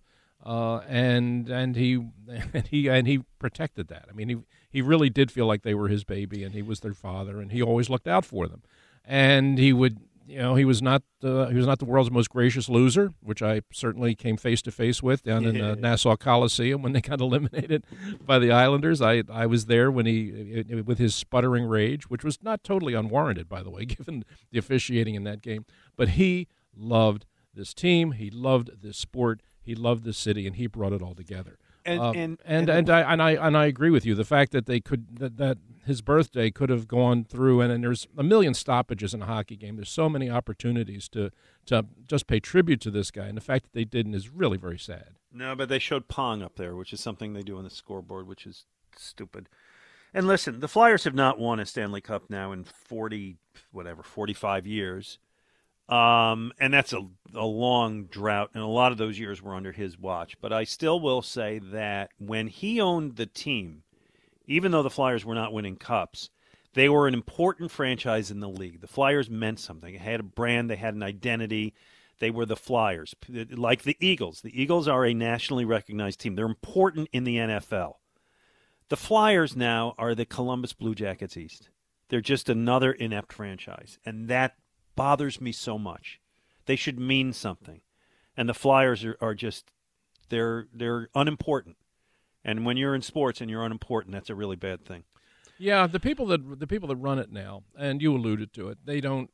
and he protected that. He really did feel like they were his baby, and he was their father, and he always looked out for them. And he would he was not the world's most gracious loser, which I certainly came face to face with down in Nassau Coliseum when they got eliminated by the Islanders. I was there when with his sputtering rage, which was not totally unwarranted, by the way, given the officiating in that game. But he loved this team, he loved this sport, he loved this city, and he brought it all together. And I agree with you. The fact that they could that his birthday could have gone through, and there's a million stoppages in a hockey game. There's so many opportunities to just pay tribute to this guy, and the fact that they didn't is really very sad. No, but they showed Pong up there, which is something they do on the scoreboard, which is stupid. And listen, the Flyers have not won a Stanley Cup now in 45 years. And that's a long drought, and a lot of those years were under his watch. But I still will say that when he owned the team, even though the Flyers were not winning cups, they were an important franchise in the league. The Flyers meant something. They had a brand. They had an identity. They were the Flyers. Like the Eagles. The Eagles are a nationally recognized team. They're important in the NFL. The Flyers now are the Columbus Blue Jackets East. They're just another inept franchise, and that bothers me so much. They should mean something, and the Flyers are just they're unimportant. And when you're in sports and you're unimportant, that's a really bad thing. Yeah, the people that run it now, and you alluded to it, they don't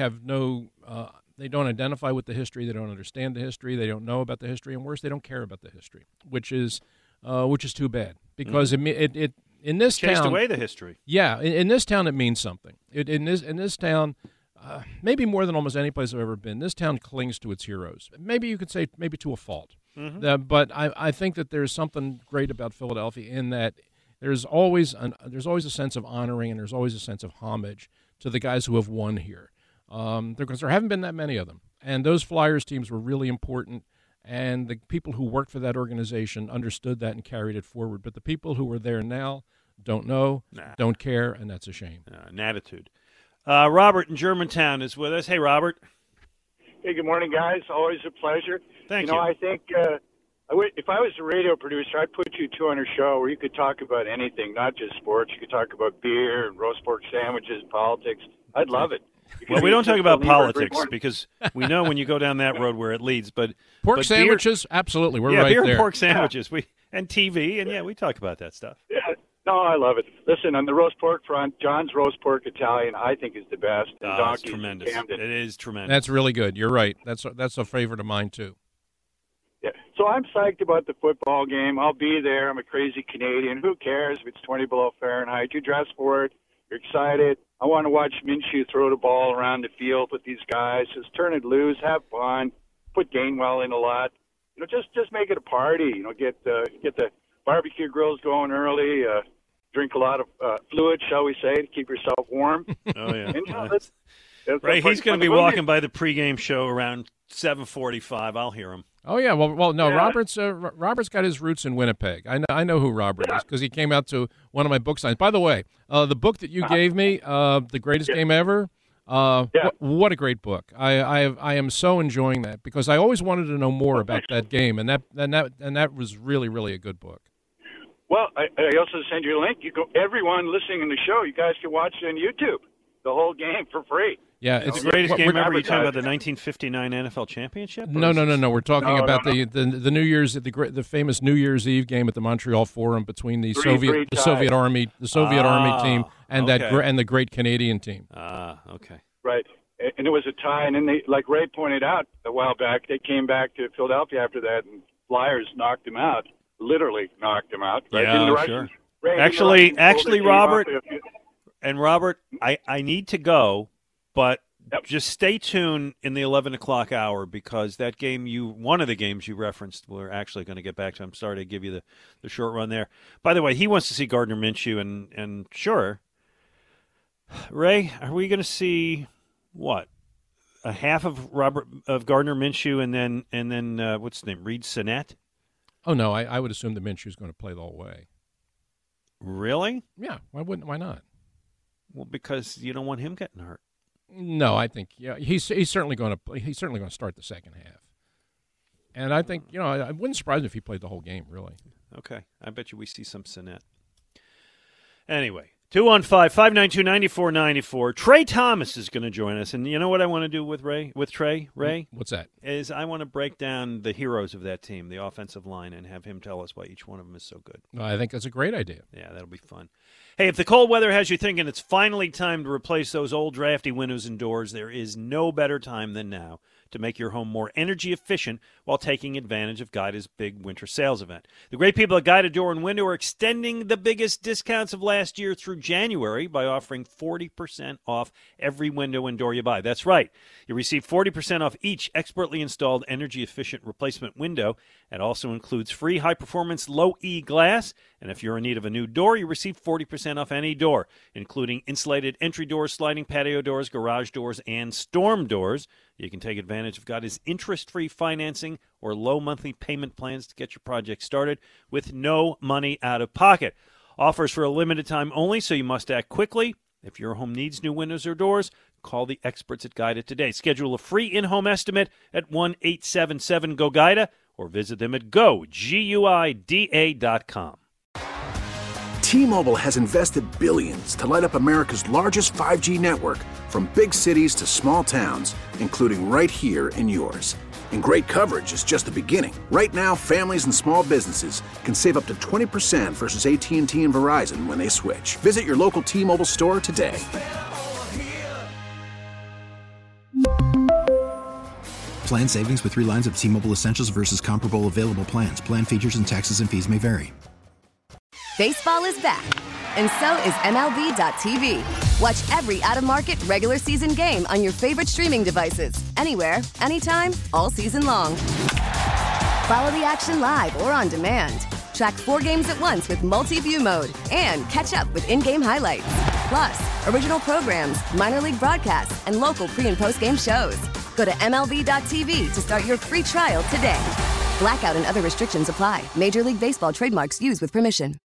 identify with the history. They don't understand the history. They don't know about the history, and worse, they don't care about the history, which is too bad because it in this town chased away the history. Yeah, in this town it means something. In this town. Maybe more than almost any place I've ever been, this town clings to its heroes. Maybe you could say maybe to a fault. Mm-hmm. But I think that there's something great about Philadelphia in that there's always a sense of honoring and there's always a sense of homage to the guys who have won here. Because there haven't been that many of them. And those Flyers teams were really important, and the people who worked for that organization understood that and carried it forward. But the people who are there now don't know, don't care, and that's a shame. An attitude. Robert in Germantown is with us. Hey, Robert. Hey, good morning, guys. Always a pleasure. Thank you. I think if I was a radio producer, I'd put you two on a show where you could talk about anything, not just sports. You could talk about beer and roast pork sandwiches, politics. I'd love it. Well, we don't talk about politics because we know when you go down that road where it leads. But pork sandwiches, absolutely. We're right beer there. And pork sandwiches. And TV, and we talk about that stuff. Yeah. No, I love it. Listen, on the roast pork front, John's roast pork Italian, I think, is the best. It's tremendous. It is tremendous. That's really good. You're right. That's a favorite of mine too. Yeah. So I'm psyched about the football game. I'll be there. I'm a crazy Canadian. Who cares if it's 20 below Fahrenheit? You dress for it. You're excited. I want to watch Minshew throw the ball around the field with these guys. Just turn it loose. Have fun. Put Gainwell in a lot. Just make it a party. Get the barbecue grills going early. Drink a lot of fluid, shall we say, to keep yourself warm. Oh, yeah. And, that's right, he's going to be walking by the pregame show around 7:45. I'll hear him. Oh, yeah. Well, no, yeah. Robert's got his roots in Winnipeg. I know who Robert is because he came out to one of my book signs. By the way, the book that you gave me, The Greatest Game Ever, what a great book. I am so enjoying that because I always wanted to know more about that game, and that was really, really a good book. Well, I also send you a link. Everyone listening in the show, you guys can watch it on YouTube, the whole game for free. Yeah, it's the greatest game ever. Are you talking about the 1959 NFL Championship? No. We're talking about the New Year's, the famous New Year's Eve game at the Montreal Forum between the Soviet Army team and the great Canadian team. Okay. Right, and it was a tie, and then they, like Ray pointed out a while back, they came back to Philadelphia after that, and Flyers knocked them out. Literally knocked him out. Right? Yeah, sure. Actually, Robert, I need to go, but just stay tuned in the 11 o'clock hour because that game one of the games you referenced, we're actually going to get back to. I'm sorry to give you the short run there. By the way, he wants to see Gardner Minshew, and sure, Ray, are we going to see what? A half of Gardner Minshew, and then what's his name? Reed Sinnett? Oh, no, I would assume that Minshew's going to play the whole way. Really? Yeah, why not? Well, because you don't want him getting hurt. No, I think he's certainly going to start the second half. And I think, I wouldn't surprise me if he played the whole game, really. Okay. I bet you we see some Sinnett. Anyway, 215-592-9494. Trey Thomas is going to join us. And you know what I want to do with Trey? Ray? What's that? Is I want to break down the heroes of that team, the offensive line, and have him tell us why each one of them is so good. Well, I think that's a great idea. Yeah, that'll be fun. Hey, if the cold weather has you thinking it's finally time to replace those old drafty windows and doors, there is no better time than now to make your home more energy efficient while taking advantage of Guida's big winter sales event. The great people at Guida Door and Window are extending the biggest discounts of last year through January by offering 40% off every window and door you buy. That's right. You receive 40% off each expertly installed energy-efficient replacement window. It also includes free high-performance low-E glass, and if you're in need of a new door, you receive 40% off any door, including insulated entry doors, sliding patio doors, garage doors, and storm doors. You can take advantage of Guida's interest-free financing or low monthly payment plans to get your project started with no money out of pocket. Offers for a limited time only, so you must act quickly. If your home needs new windows or doors, call the experts at Guida today. Schedule a free in-home estimate at 1-877-GO-GUIDA or visit them at GUIDA.com. T-Mobile has invested billions to light up America's largest 5G network, from big cities to small towns, including right here in yours. And great coverage is just the beginning. Right now, families and small businesses can save up to 20% versus AT&T and Verizon when they switch. Visit your local T-Mobile store today. Plan savings with 3 lines of T-Mobile Essentials versus comparable available plans. Plan features and taxes and fees may vary. Baseball is back, and so is MLB.tv. Watch every out-of-market regular season game on your favorite streaming devices, anywhere, anytime, all season long. Follow the action live or on demand. Track 4 games at once with multi-view mode and catch up with in-game highlights. Plus, original programs, minor league broadcasts, and local pre- and post-game shows. Go to MLB.tv to start your free trial today. Blackout and other restrictions apply. Major League Baseball trademarks used with permission.